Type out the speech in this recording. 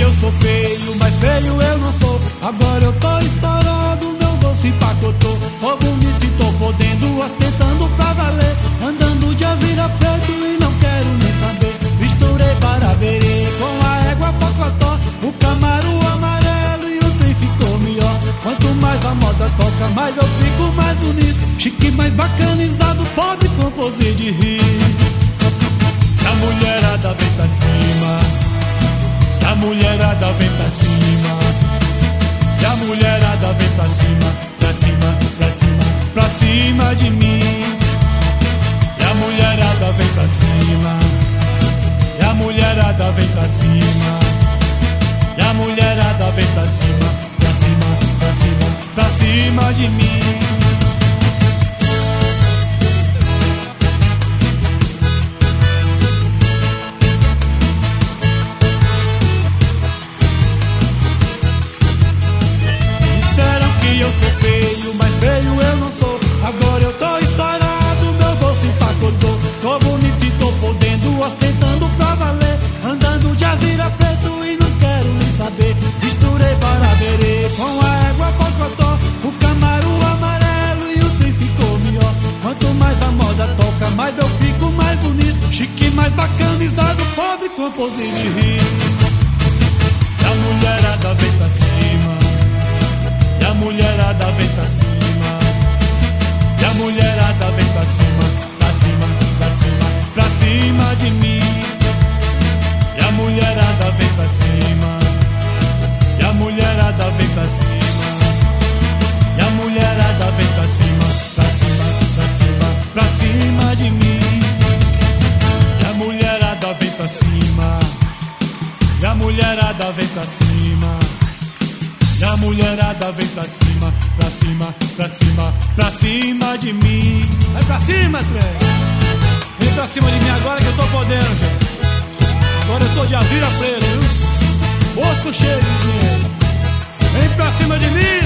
eu sou feio, mas feio eu não sou. Agora eu tô estourado, meu bolso empacotô. Tô bonito e tô podendo, ostentando pra valer. Andando de Azira preto e não quero nem saber. Misturei para verê com a égua pocotó, o Camaro amarelo e o trem ficou melhor. Quanto mais a moda toca, mais eu fico mais bonito. Chique, mais bacanizado, pode compor de rir. A mulherada vem pra cima, a mulherada vem pra cima, e a mulherada vem pra cima, pra cima, pra cima, pra cima de mim. E a mulherada vem pra cima, e a mulherada vem pra cima, e a mulherada vem pra cima, pra cima, pra cima, pra cima de mim. Eu sou feio, mas feio eu não sou. Agora eu tô estourado, meu bolso empacotou. Tô bonito e tô podendo, ostentando pra valer. Andando de Azira preto e não quero nem saber. Misturei para verê com a égua pocotó, o Camaro amarelo e o trem ficou melhor. Quanto mais a moda toca, mais eu fico mais bonito. Chique, mais bacanizado, pobre compor de rir. A mulherada vem pra cima, e a mulherada vem pra cima, e a mulherada vem pra cima, pra cima, pra cima, pra cima de mim. E a mulherada vem pra cima, e a mulherada vem pra cima, e a mulherada vem pra cima, pra cima, pra cima, pra cima de mim. E a mulherada vem pra cima, e a mulherada vem pra cima, e a mulherada vem pra cima, pra cima, pra cima, pra cima de mim. Vai pra cima, trem! Vem pra cima de mim agora que eu tô podendo, gente. Agora eu tô de Azira preto, viu? Bolso cheio de dinheiro. Vem pra cima de mim!